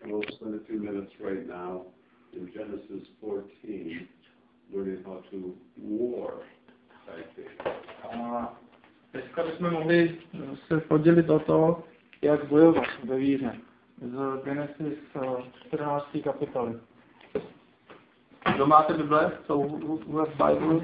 we'll spend a few minutes right now in Genesis 14, learning how to war by faith. A dneska bychom mohli se podělit o to, jak bojovat ve víře. Z Genesis 14. kapitoly. Kdo máte Bible? So who have Bible?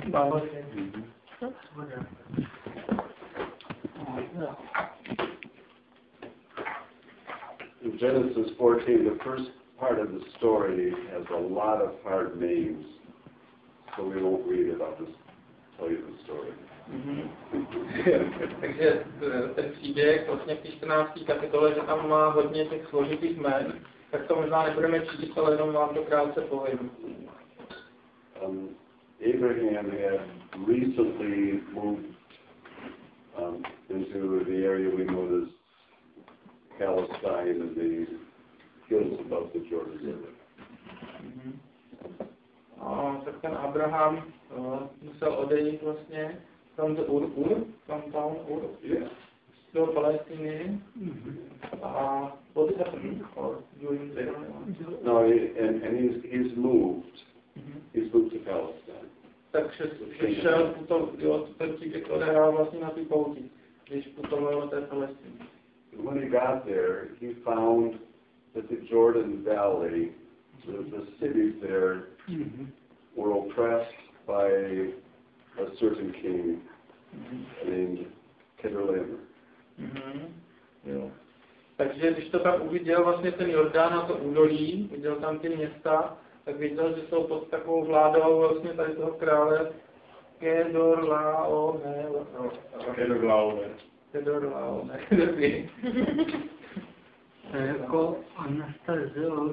In Genesis 14, the first part of the story has a lot of hard names, so we won't read it. I'll just tell you the story. Takže ten příběh vlastně v té 14. kapitole, že tam má hodně těch složitých jmen, tak to možná nebudeme číst, ale jenom vám to krátce povím. Abraham had recently moved into the area we know as Palestine and the hills above the Jordan River. Tak ten Abraham musel odejít vlastně from the Ur, from town Ur, do Palestiny. What is happening or during the No, and he's moved. He's moved to Palestine. Takže šel ten příběh odehrál vlastně na té pouti, když putoval do té Palestiny. When he got there, he found that the Jordan Valley, the cities there, were oppressed by a certain king named Kedorlaomer. Takže když to tam uviděl vlastně ten Jordán a to údolí, viděl tam ty města, tak viděl, že jsou pod takovou vládou vlastně tady toho krále Kedorlaomer. Dobrý. Jako Anastasio.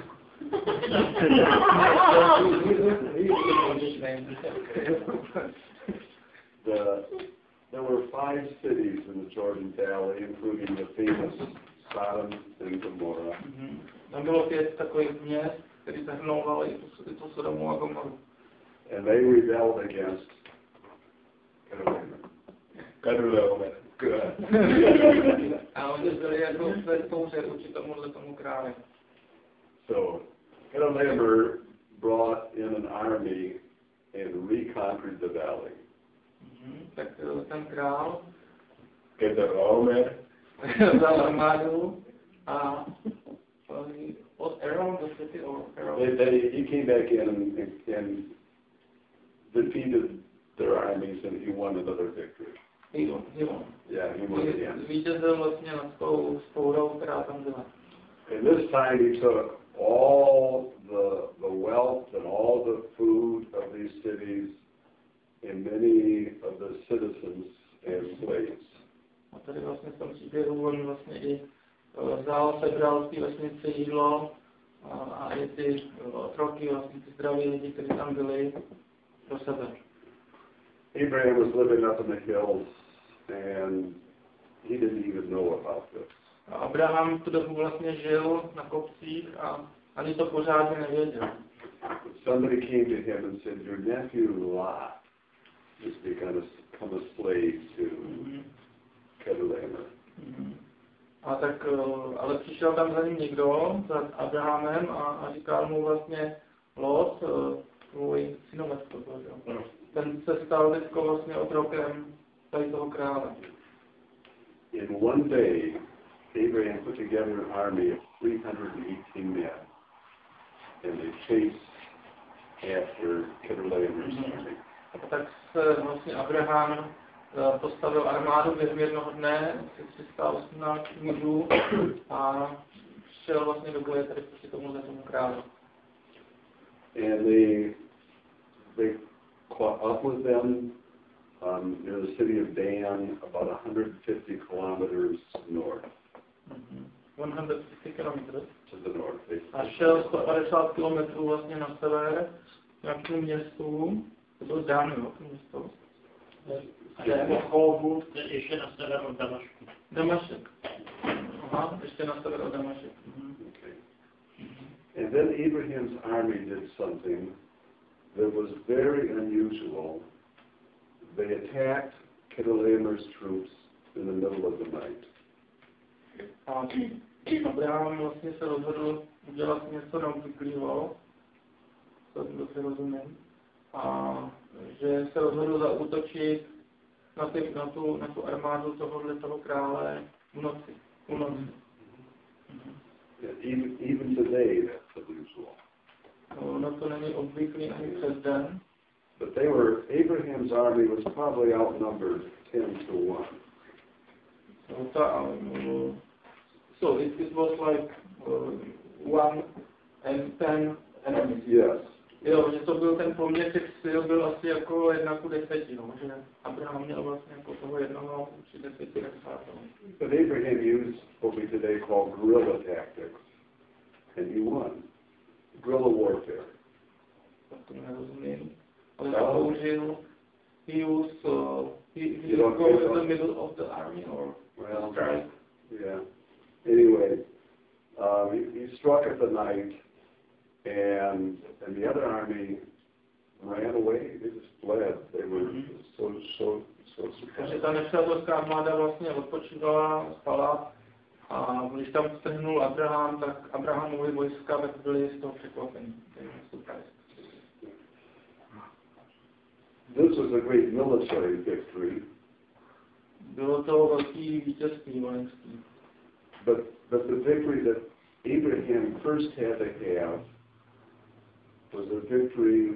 There were 5 cities in the Jordan Valley, including the famous Sodom and Gomorrah. Tam bylo 5 takových měst, které zahrnovaly i tu Sodomu a Gomoru. And they rebelled against Kedorlaomer. A oni byli jako ve spouře vůči tomu králi. So Kedorlaomer brought in an army and reconquered the valley. Tak ten král Kedorlaomer vzal armádu a around the city or around. He came back in and defeated their armies, and he won another victory. He won. Yeah, he won again. Vítězil vlastně nad tou spourou, která tam byla. And this time he took all the wealth and all the food of these cities and many of the citizens as slaves. A tady vlastně v tom příběhu on vlastně i sebral z té vesnice jídlo a i ty otroky, vlastně ty zdraví lidi, kteří tam byli, pro sebe. Abraham was living up in the hills and he didn't even know about this. A Abraham v tu dobu vlastně žil na kopcích a ani to pořádně nevěděl. Somebody came to him and said, your nephew Lot has become a slave to Kedorlaomer. A tak, ale přišel tam za ním někdo, za Abrahamem a říkal mu vlastně Lot, tvůj synovec to byl, jo. Ten se stal teďko vlastně otrokem tady toho krále. In one day, Abraham put together an army of 318 men, and they chased after Kedorlaomer's army. Tak se vlastně Abraham postavil armádu během jednoho dne, 318 mužů a šel vlastně do boje tady proti tomu králi. And they caught up with them near the city of Dan, about 150 kilometers north. 150 kilometers. To the north. A šel 150 kilometrů vlastně na sever, nějakým městu, to byl Dan, jo, to město. A jako Chovu, ještě na sever od Damašku. Damašek. Aha, ještě na sever od Damašek. Okay. And then Abraham's army did something that was very unusual. They attacked Kedorlaomer's troops in the middle of the night. A Abraham vlastně se rozhodl udělat něco neobvyklého, co dobře rozumím, a že se rozhodl zaútočit na tu armádu toho krále v noci. Even today, that's unusual. No to není obvyklý ani přes den. But Abraham's army was probably outnumbered 10-1. So it was like 1 and 10 enemies. Yes. Jo, že to byl ten poměr těch sil, byl asi jako 1:10, no, že Abraham měl vlastně jako toho jednoho při 10 nechátou. But Abraham used what we today call guerrilla tactics, and he won. Guerrilla warfare. Tak to nerozumím. Ale použil, he go in the middle of the army or strike. Yeah. Anyway, he struck at the night, and the other army ran away. They just fled. They were so Takže surprised. ta nepřátelská armáda vlastně odpočívala, spala, a když tam strhnul Abraham, tak Abrahamovi vojska tak byli z toho překvapení. This was a great military victory. Bylo to velký vítězství vojenský. But the victory that Abraham first had to have was a victory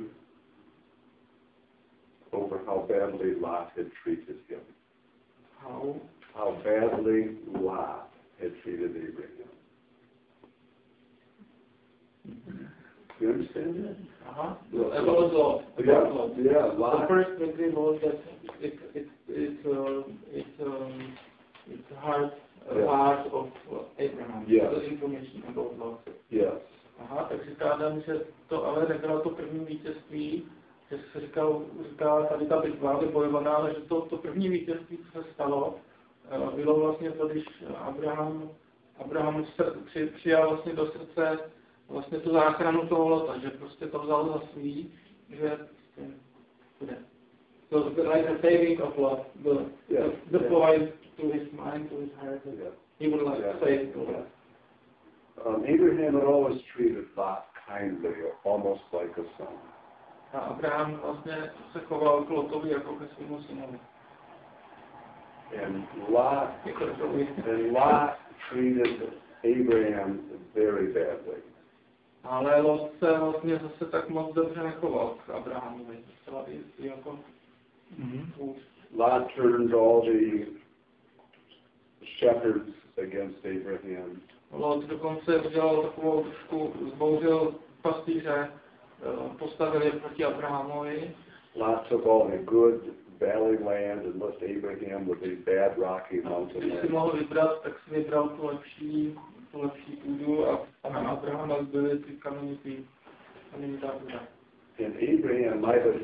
over how badly Lot had treated him. How badly Lot had treated Abraham. You understand that? About Lot. Yeah, Lot. The first victory was that it's heart of Abraham. Yes. The information about Lot. Yes. Aha, tak říká Adam, že to ale nebylo to první vítězství, že se říká tady ta bitva vybojovaná, ale že to první vítězství, co se stalo, bylo vlastně to, když Abraham přijal vlastně do srdce vlastně tu záchranu toho Lota, že prostě to vzal za svý, že bude. So like a saving of Lot, the point to his mind, to his heart, he would like to save the Lot. Abraham had always treated Lot kindly, almost like a son. A Abraham vlastně se choval k Lotovi jako ke svému synovi. And Lot treated Abraham very badly. Ale Lot se vlastně zase tak moc dobře nechoval k Abrahamovi. Jako Lot turned all the shepherds against Abraham. Lot dokonce udělal takovou trošku, zbouřil pastýře, postavil je proti Abrahamovi. Lot took all the good valley land and left Abraham with a bad rocky mountain Když si land. mohl vybrat, tak si vybral tu lepší půdu a na Abrahama zbyly ty kamenitý půda. And Abraham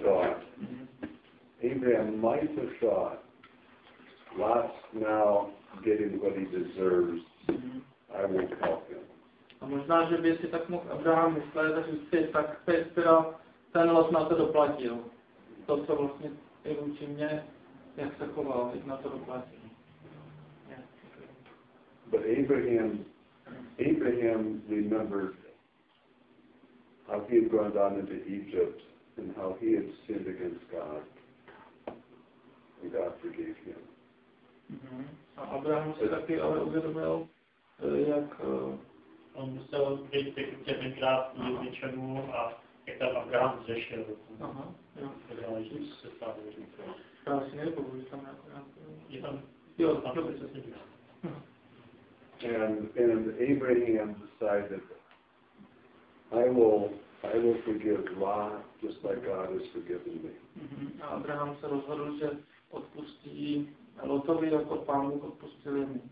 might have thought, Lot's now getting what he deserves. I won't help him. A možná, že by si tak mohl Abraham myslet a říct si, tak teda ten Lot na to doplatil. To, co vlastně je vůči mě, jak se choval, jak na to doplatil. Yeah. But Abraham remembered how he had gone down into Egypt and how he had sinned against God. And God forgave him. A Abraham si taky ale uvědomil, jak on musel být tenkrát k něčemu a jak tam Abraham zřešil. Aha, jo. Se stalo. Já si nepovuji tam nějak. Je tam, Jo, by se s ním. And Abraham decided, I will forgive Lot just like God has forgiven me. A Abraham se rozhodl, že odpustí Lotovi, jako Pán Bůh odpustil jemu.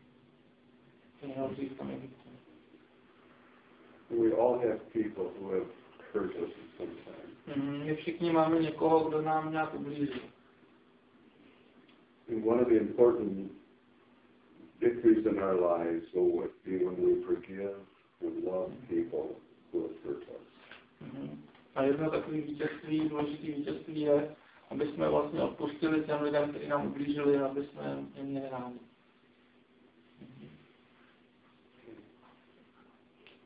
We all have people who have hurt us sometimes. My všichni máme někoho, kdo nám nějak ublížil. And one of the important victories in our lives will be when we forgive and love people who have hurt us. A jedno takové vítězství, důležité vítězství je, aby jsme vlastně odpustili těm lidem, kteří nám ublížili, aby jsme je měli rádi.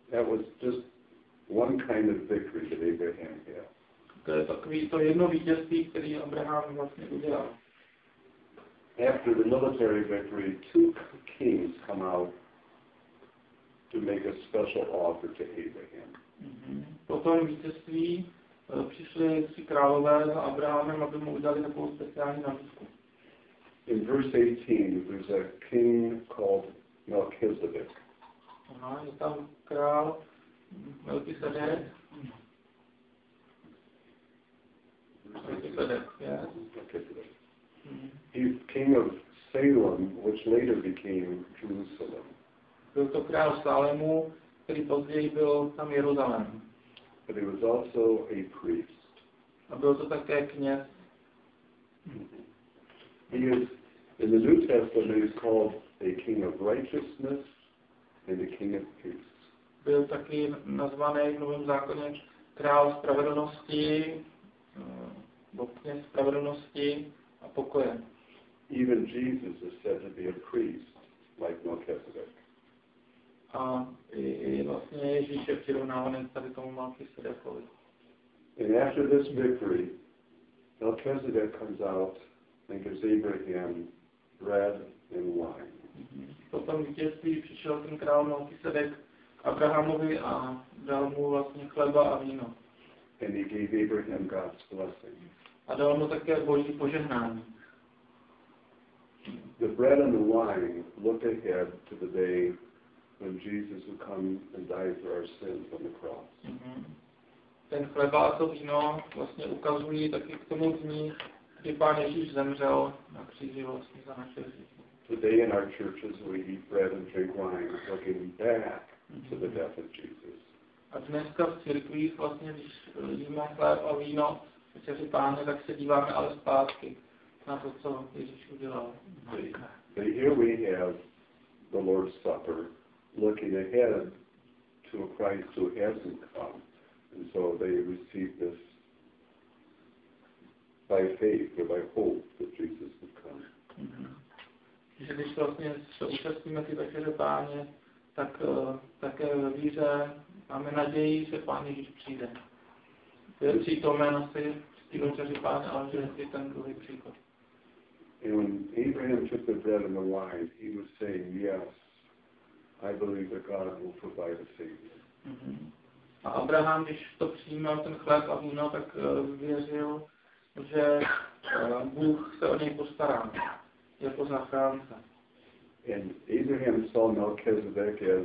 That was just one kind of victory that Abraham had. To je takový to jedno vítězství, který Abraham vlastně udělal. After the military victory, two kings come out to make a special offer to Abraham. Po tom vítězství přišli 3 králové za Abrahamem, aby mu udělali takovou speciální nabídku. In verse 18, there's a king called Melchizedek. Aha, je tam král Melchisedek. Melchizedek, yes. Melchizedek. He's king of Salem, which later became Jerusalem. Byl to král Salému, který později byl tam Jeruzalém. But he was also a priest. A byl to také kněz. He is, in the New Testament, he's called a king of righteousness and a king of peace. Byl taky nazvaný v Novém zákoně král spravedlnosti, kněz spravedlnosti a pokoje. Even Jesus is said to be a priest, like Melchizedek. A i vlastně Ježíš je přirovnávaný tady tomu Melchisedekovi. And after this victory, Melchizedek comes out and gives Abraham bread and wine. Po tom vítězství přišel ten král Melchisedek k Abrahamovi a dal mu vlastně chleba a víno. And he gave Abraham God's blessing. A dal mu také boží požehnání. The bread and the wine look ahead to the day when Jesus will come and die for our sins on the cross. Ten chleba a to víno vlastně ukazují taky k tomu dní, kdy Pán Ježíš zemřel na kříži vlastně za naše hříchy. Today in our churches we eat bread and drink wine, looking back to the death of Jesus. A dneska v církvích vlastně, když jíme chléb a víno, večeři Páně, tak se díváme ale zpátky na to, co Ježíš udělal. But here we have the Lord's Supper, looking ahead to a Christ who hasn't come. And so they receive this by faith or by hope that Jesus would come. Že když vlastně se účastníme ty večeře Páně, tak také ve víře máme naději, že Pán Ježíš přijde. Je přítomen asi v té večeři Páně, ale že je ten druhý příchod. And when Abraham took the bread and the wine, he was saying, yes, I believe that God will provide a Savior. A Abraham, když to přijímal ten chléb a víno, tak věřil, že Bůh se o něj postará jako zachránce. And Abraham saw Melchizedek as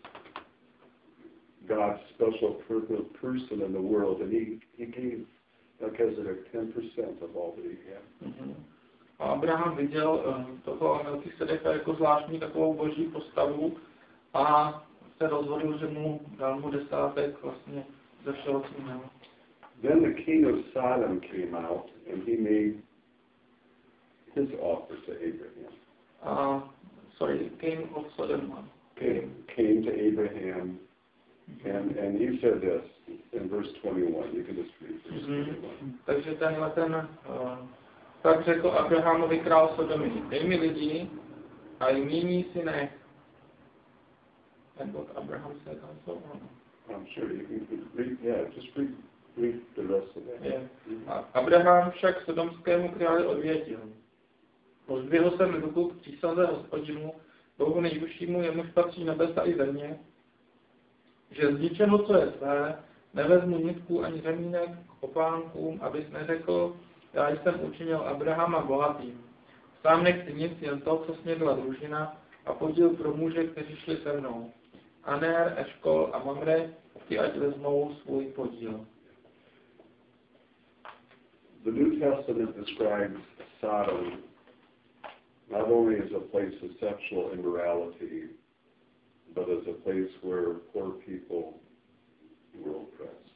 God's special person in the world, and he gave Melchizedek 10% of all that he had. A Abraham viděl toho Melchisedeka jako zvláštní takovou boží postavu a se rozhodl, že mu dal mu 10 vlastně ze všeho, co měl. Then the king of Sodom came out, and he made his offer to Abraham. The king of Sodom came to Abraham, and he said this in verse 21. You can just read verse 21. Takže tak řekl Abrahamovi král Sodomy, dej mi lidi a jmění si nech. And what Abraham said also. I'm sure you can read, yeah, just read the rest of that. Yeah. A Abraham však sodomskému králi odvětil. Pozdvihl jsem ruku k přísaze Hospodinu, Bohu nejvyššímu, jemuž patří nebesa i země, že z ničeho, co je své, nevezmu nitku ani řemínek k opánkům, abys neřekl, já jsem učinil Abrahama bohatým. Sám nechci nic, jen to, co snědla družina, a podíl pro muže, kteří šli se mnou. Aner, Eškol a Mamre, ti ať vezmou svůj podíl. The New Testament describes Sodom not only as a place of sexual immorality, but as a place where poor people were oppressed.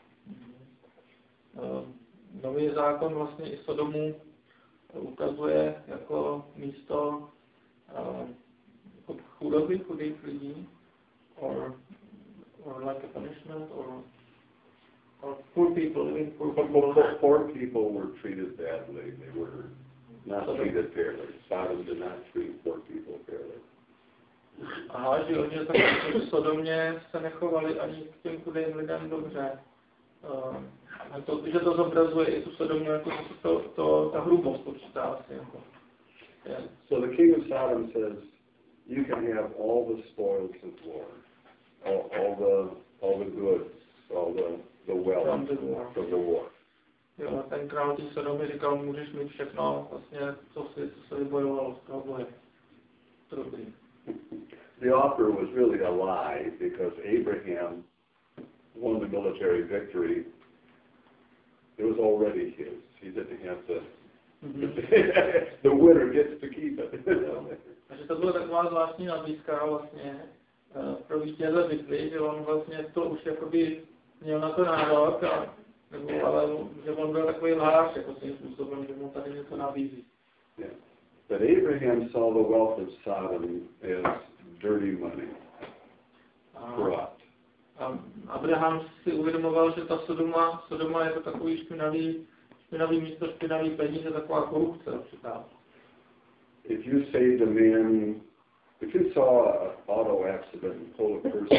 Nový zákon vlastně i Sodomu ukazuje jako místo chudoby, chudých lidí, or like a punishment, or poor people living Poor people were treated badly. They were not treated fairly. Sodom did not treat poor people fairly. Aha, že tak v Sodomě se nechovali ani k těm chudým lidem dobře. Že to zobrazuje i tu Sodomu, jako ta hrubost určitá asi. Jako. Yeah. So the king of Sodom says, you can have all the spoils of war, all the goods, all the wealth from the war. Jo, ten král té Sodomy říkal, můžeš mít všechno, vlastně, co se vybojovalo z toho boje. To dobrý. The offer was really a lie because Abraham won the military victory. It was already his. He didn't have to. The winner gets to keep it. Takže to byla taková zvláštní nabídka vlastně pro vítěze bitvy, že on vlastně to už jakoby měl na to nárok, ale že on byl takový lhář jako tím způsobem, že mu tady něco nabízí. Yeah. But Abraham saw the wealth of Sodom as dirty money, corrupt. Abraham si uvědomoval, že ta Sodoma je to takový špinavý místo, špinavý peníze, taková korupce určitá. If you saved a man, if you saw an auto accident and pulled a person,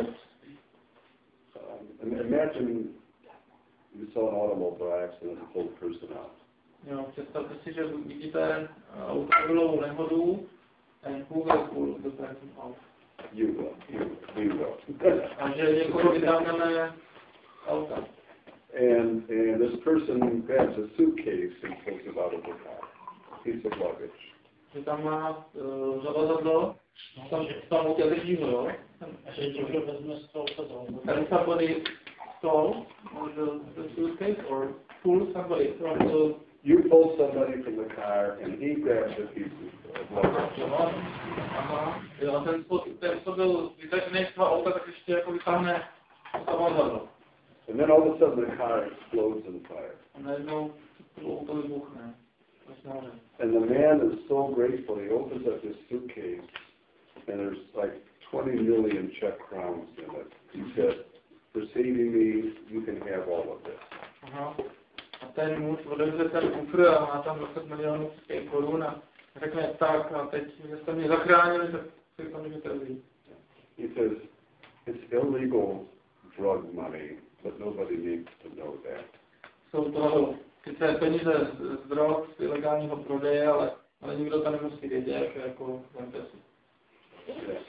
imagine you saw an automobile accident and pulled a person out. Jo, představte si, že vidíte automobilovou nehodu and who will pull the person out? You will. We will. A že někoho vytáhneme auta. And this person grabs a suitcase and pulls it out of the car. Piece of luggage. Že tam má zavazadlo, tam autě drží ho, jo? A že někdo vezme stůl sebou. And somebody stole the suitcase or pull somebody from the... You pull somebody from the car and he grabs a piece of luggage. Aha, jo, ten co byl vytažený z toho auta, tak ještě jako vytáhne zavazadlo. And then all of a sudden the car explodes in fire. A najednou to auto vybuchne. And the man is so grateful, he opens up his suitcase and there's like 20 million Czech crowns in it. He said, for saving me, you can have all of this. Aha. A ten muž odevře ten kufr a má tam 20 milionů korun a řekne tak a teď, že jste mě zachránili, tak si to můžete vzít. He says, it's illegal drug money, but nobody needs to know that. Jsou to sice peníze z drog, z ilegálního prodeje, ale nikdo to nemusí vědět, jako vemte si. Yeah.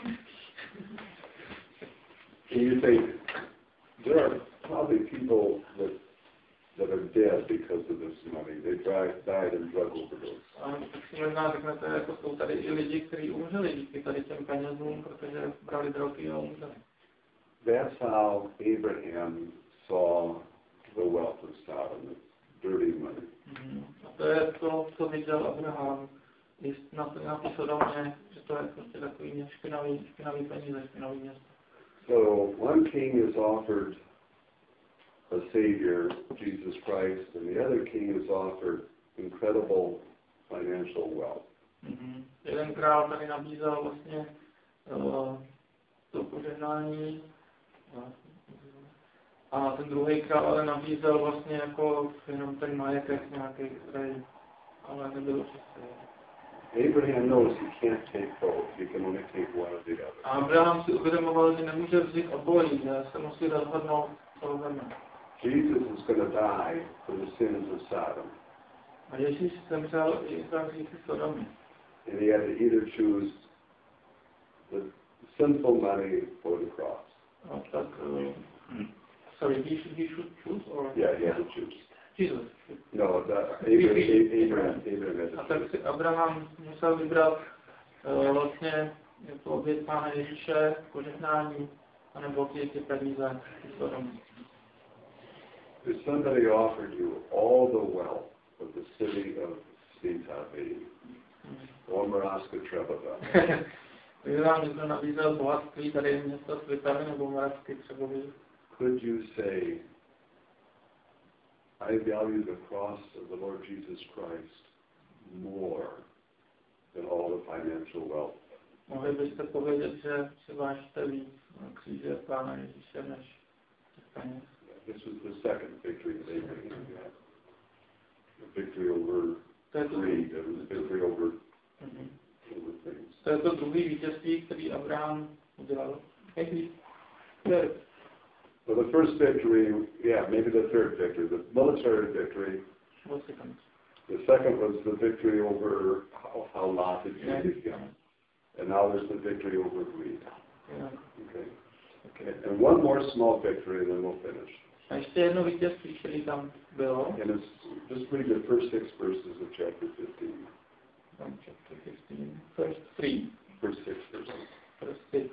And you think, there are probably people that are dead because of this money. They died in drug overdose. A tak si možná řeknete, jako jsou tady i lidi, kteří umřeli díky tady těm penězům, protože brali drogy a umřeli. That's how Abraham saw the wealth of Sodom, dirty money. A to je to, co viděl Abraham na té Sodomě, že to je prostě takový špinavý peníze, špinavý město. So one king is offered a savior, Jesus Christ, and the other king is offered incredible financial wealth. Jeden král tady nabízel vlastně to požehnání a ten druhý král ale nabízel vlastně jako jenom ten majetek nějaký, který ale nebyl čistý. Abraham knows he can't take both. He can only take one or the other. A Abraham si uvědomoval, že nemůže vzít obojí, že se musí rozhodnout, co vezme. Jesus is going to die for the sins of Sodom. A Ježíš zemřel i za hříchy Sodomy. And he had to either choose the sinful money or the cross. No, tak, sorry, he should choose or? Yeah, he had to choose. Jesus. No, Abraham had to A tak choose. si Abraham musel vybrat vlastně jako oběť Pána Ježíše, požehnání, anebo ty peníze Sodomy. If somebody offered you all the wealth of the city of Svitavy, or Moravska Trebova, Kdyby vám někdo nabízel bohatství tady město Svitavy nebo Moravské Třebovy, could you say, I value the cross of the Lord Jesus Christ more than all the financial wealth? mohli byste povědět, že si vážíte víc kříže Pána Ježíše než těch peněz. This was the second victory that Abraham got. The victory over greed, it was the victory over spectacular things. To je to druhý vítězství, který Abraham udělal. Well, the first victory, yeah, maybe the third victory, the military victory. The second was the victory over how Lot had treated him. And now there's the victory over greed. Okay. And one more small victory, and then we'll finish. A ještě jedno vítězství, který tam bylo. And it's just read the first 6 verses of chapter 15. Chapter 15, first 3. First 6 verses. First 6.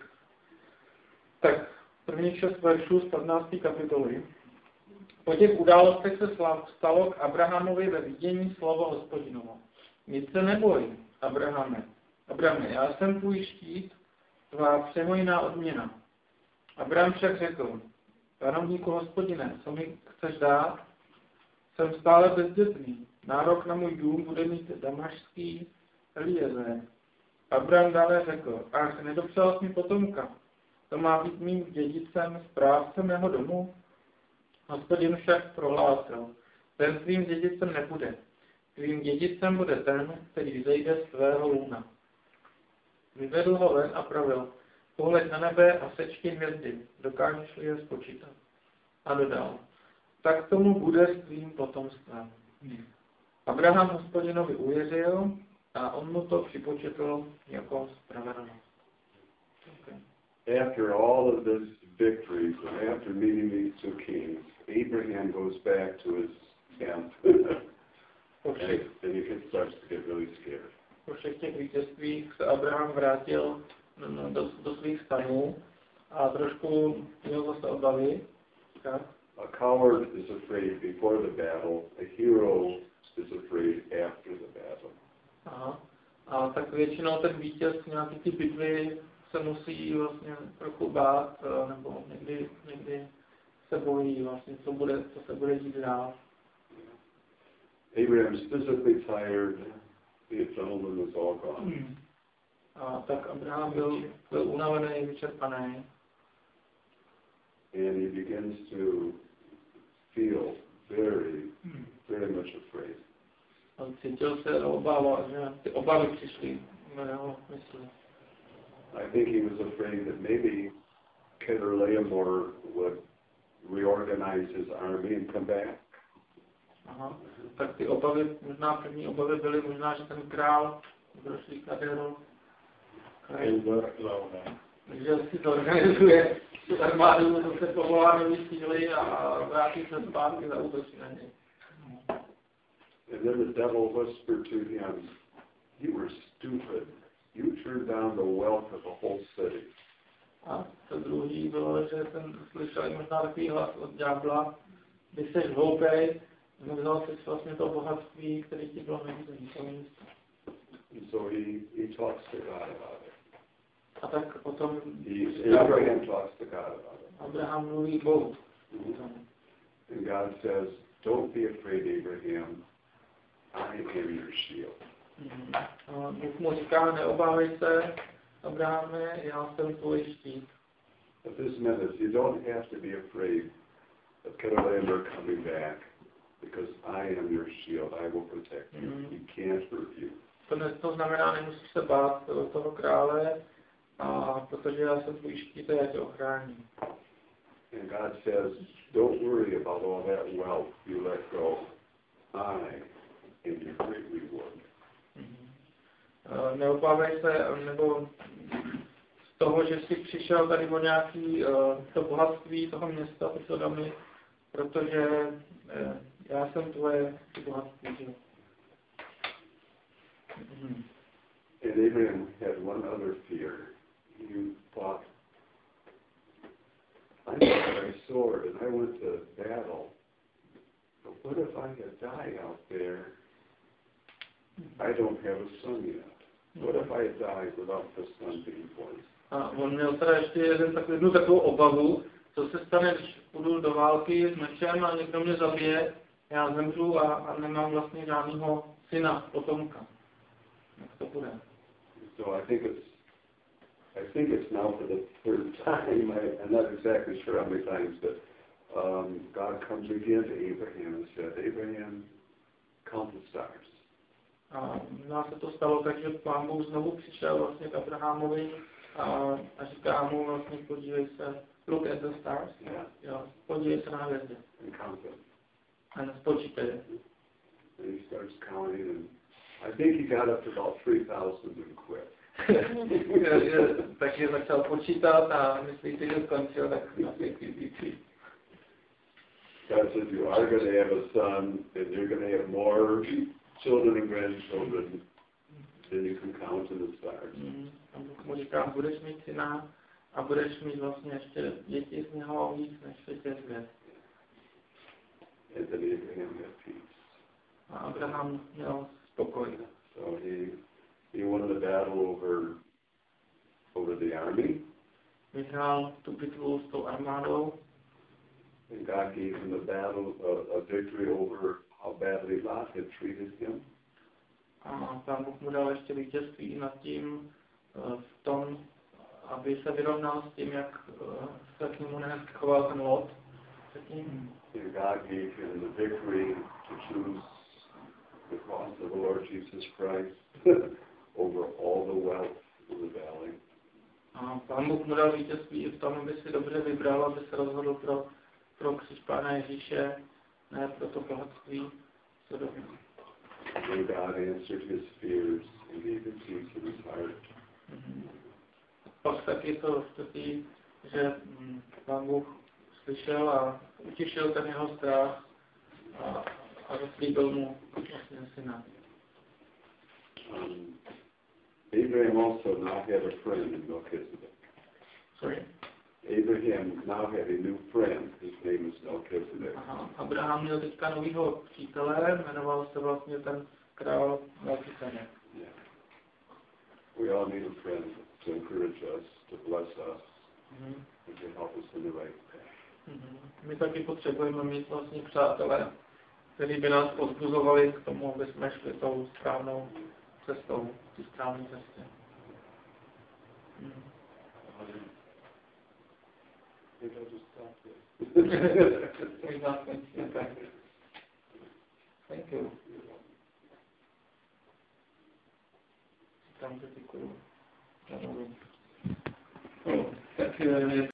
Tak, prvních 6 veršů z 15. kapitoly. Po těch událostech se stalo k Abrahamovi ve vidění slovo Hospodinovo. Nic se neboj, Abrahame, já jsem tvůj štít, tvá přehojná odměna. Abraham však řekl, panovníku Hospodine, co mi chceš dát? Jsem stále bezdětný. Nárok na můj dům bude mít damašský Eliezer. Abraham dále řekl, ach, nedopřál jsi mi potomka. To má být mým dědicem, správcem mého domu? Hospodin však prohlásil, ten tvým dědicem nebude. Tvým dědicem bude ten, který zejde z svého lůna. Vyvedl ho ven a pravil, pohled na nebe a sečti hvězdy, dokážeš-li je spočítat. A dodal, tak tomu bude s tvým potomstvem. Abraham Hospodinovi uvěřil a on mu to připočetl jako spravedlnost. Okay. After all of these victories and after meeting these 2 kings, Abraham goes back to his camp and he starts to get really scared. Po všech těch vítězstvích se Abraham vrátil do svých stanů a trošku měl zase obavy. Tak? A coward is afraid before the battle, a hero is afraid after the battle. Aha. A tak většinou ten vítěz nějaký ty bitvy se musí vlastně trochu bát, nebo někdy se bojí vlastně, co se bude dít dál. Abraham's physically tired, the adrenaline was all gone. A tak Abraham byl unavený, vyčerpaný. And he begins to feel very, very much afraid. On cítil se obávat, že ty obavy přišly do jeho mysli. I think he was afraid that maybe Kedorlaomer would reorganize his army and come back. Aha. Tak ty obavy, první obavy byly možná, že ten král došlý Kedorlaomer, že si zorganizuje tu armádu, to se povolá nový síly a vrátí se zpátky za útočí na něj. And then the devil whispered to him, you were stupid. You turned down the wealth of a whole city. A to druhý bylo, že jsem slyšel možná takový hlas od ďábla, když jsi hloupej, vzal jsi vlastně to bohatství, které ti bylo nevízený. So he talks to God about it. A tak potom Abraham talks to God about it. Abraham mluví Bohu. And God says, don't be afraid, Abraham. I am your shield. Bůh mu říká, neobávej se, Abrahame, já jsem tvůj štít. But this means you don't have to be afraid of Kedorlaomer coming back, because I am your shield. I will protect you. He can't hurt you. To znamená, nemusíš se bát toho krále, protože já jsem tvůj štít a já tě ochráním. And God says, don't worry about all that wealth you let go. I am your great reward. Neobávej se, nebo z toho, že jsi přišel tady o nějaký to bohatství toho města, ty Sodomy, protože já jsem tvoje bohatství. And Abraham had one other fear. He thought, I got my sword and I went to battle, but what if I die out there? I don't have a son yet. What if I die without the son being born? A on měl teda ještě jednu takovou obavu, co se stane, když půjdu do války s mečem a někdo mě zabije, já zemřu a nemám vlastně žádného syna, potomka. Jak to bude? So I think it's now for the 3rd time. I'm not exactly sure how many times, but God comes again to Abraham and said, Abraham, count the stars. A nás se to stalo tak, že Pán Bůh znovu přišel vlastně k Abrahamovi a říká mu vlastně, podívej se, look at the stars, jo, podívej se na hvězdy. A spočítej je. And he starts counting, and I think he got up to about 3,000 and quit. Takže začal počítat a myslí si, že skončil tak na 5,000. God said, you are going to have a son, and you're going to have more children and grandchildren than you can count in the stars. A Bůh mu říká, budeš mít syna a budeš mít vlastně ještě děti z něho víc než těch hvězd. And then Abraham had peace. A Abraham měl spokoj. So he won the battle over the army. Vyhrál tu bitvu s tou armádou. And God gave him a victory over how badly Lot had treated him. A Pán Bůh mu dal ještě vítězství nad tím, v tom, aby se vyrovnal s tím, jak se k němu nehezky choval ten Lot. And God gave him the victory to choose the cross of the Lord Jesus Christ over all the wealth of the valley. A Pán Bůh mu dal vítězství v tom, aby si dobře vybral, aby se rozhodl pro kříž Pána Ježíše, ne pro to bohatství, co dobře. And God answered his fears and gave him peace in his heart. Pak taky to vstupí, že Pán Bůh slyšel a utěšil ten jeho strach a zaslíbil mu vlastně syna. Abraham also now had a friend in Melchizedek. Sorry? Abraham now had a new friend. His name is Melchizedek. Aha. Abraham měl teďka novýho přítele, jmenoval se vlastně ten král Melchizedek. Yeah. We all need a friend to encourage us, to bless us, and to help us in the right path. My taky potřebujeme mít vlastně přátelé, kteří by nás povzbuzovali k tomu, aby jsme šli tou správnou cestou, tu správnou cestě. Maybe I'll just stop there. Thank you. Tam děkuju. Tak